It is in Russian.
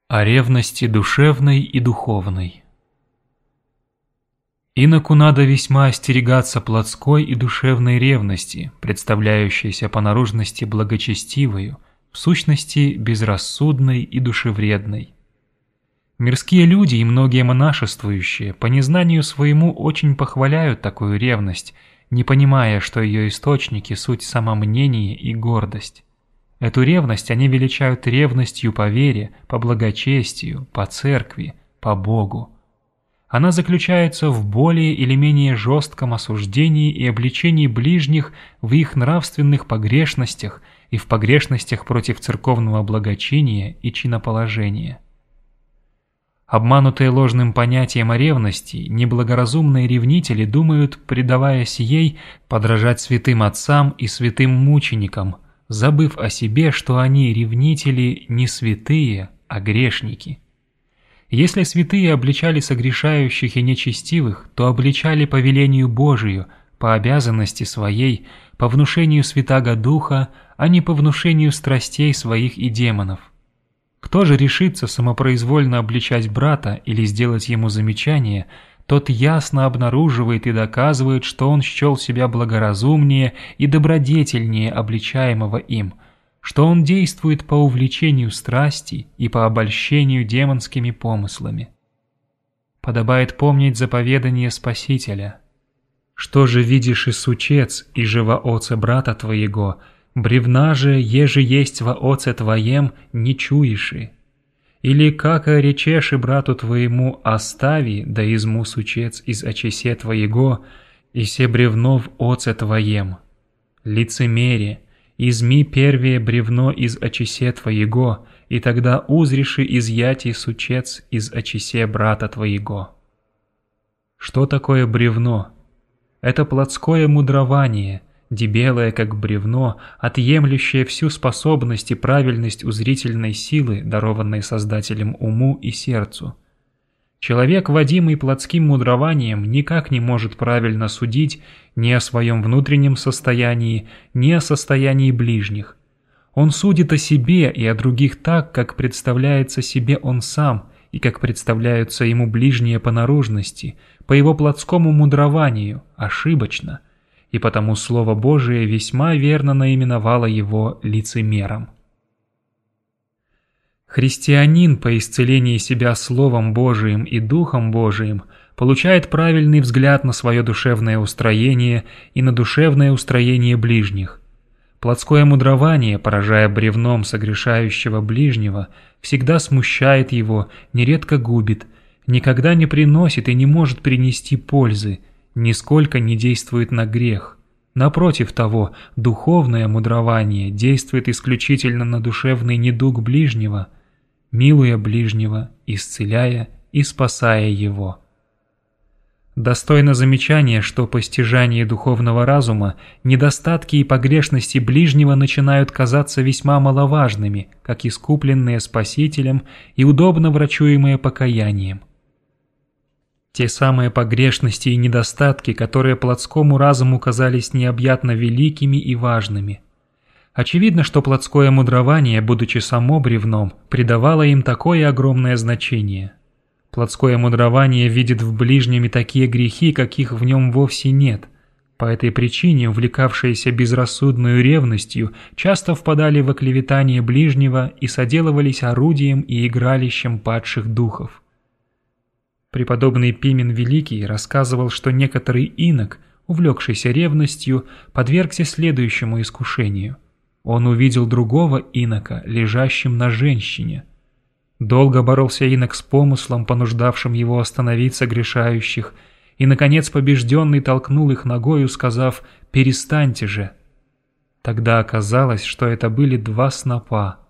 О ревности душевной и духовной. Иноку надо весьма остерегаться плотской и душевной ревности, представляющейся по наружности благочестивою, в сущности безрассудной и душевредной. Мирские люди и многие монашествующие по незнанию своему очень похваляют такую ревность, не понимая, что ее источники суть самомнение и гордость. Эту ревность они величают ревностью по вере, по благочестию, по церкви, по Богу. Она заключается в более или менее жестком осуждении и обличении ближних в их нравственных погрешностях и в погрешностях против церковного благочиния и чиноположения. Обманутые ложным понятием о ревности, неблагоразумные ревнители думают, предаваясь ей, подражать святым отцам и святым мученикам, забыв о себе, что они, ревнители, не святые, а грешники. Если святые обличали согрешающих и нечестивых, то обличали по велению Божию, по обязанности своей, по внушению Святаго Духа, а не по внушению страстей своих и демонов. Кто же решится самопроизвольно обличать брата или сделать ему замечание, тот ясно обнаруживает и доказывает, что он счел себя благоразумнее и добродетельнее обличаемого им, что он действует по увлечению страсти и по обольщению демонскими помыслами. Подобает помнить заповедание Спасителя. «Что же видишь и сучец, и же во оце брата твоего, бревна же, еже есть во оце твоем, не чуеши. Или как речешь и брату твоему остави, да изму сучец из очесе твоего, и се бревно в оце твоем. Лицемере, изми первее бревно из очесе твоего, и тогда узреши изъятий сучец из очесе брата твоего». Что такое бревно? Это плотское мудрование, дебелое как бревно, отъемлющее всю способность и правильность узрительной силы, дарованной Создателем уму и сердцу. Человек, водимый плотским мудрованием, никак не может правильно судить ни о своем внутреннем состоянии, ни о состоянии ближних. Он судит о себе и о других так, как представляется себе он сам, и как представляются ему ближние по наружности, по его плотскому мудрованию, ошибочно, и потому Слово Божие весьма верно наименовало его лицемером. Христианин по исцелении себя Словом Божиим и Духом Божиим получает правильный взгляд на свое душевное устроение и на душевное устроение ближних. Плотское мудрование, поражая бревном согрешающего ближнего, всегда смущает его, нередко губит, никогда не приносит и не может принести пользы, нисколько не действует на грех. Напротив того, духовное мудрование действует исключительно на душевный недуг ближнего, милуя ближнего, исцеляя и спасая его. Достойно замечания, что по стяжании духовного разума недостатки и погрешности ближнего начинают казаться весьма маловажными, как искупленные Спасителем и удобно врачуемые покаянием. Те самые погрешности и недостатки, которые плотскому разуму казались необъятно великими и важными. Очевидно, что плотское мудрование, будучи само бревном, придавало им такое огромное значение. Плотское мудрование видит в ближнем и такие грехи, каких в нем вовсе нет. По этой причине, увлекавшиеся безрассудную ревностью, часто впадали в оклеветание ближнего и соделывались орудием и игралищем падших духов. Преподобный Пимен Великий рассказывал, что некоторый инок, увлекшийся ревностью, подвергся следующему искушению. Он увидел другого инока, лежащим на женщине. Долго боролся инок с помыслом, понуждавшим его остановить согрешающих, и, наконец, побежденный толкнул их ногою, сказав: «Перестаньте же». Тогда оказалось, что это были два снопа.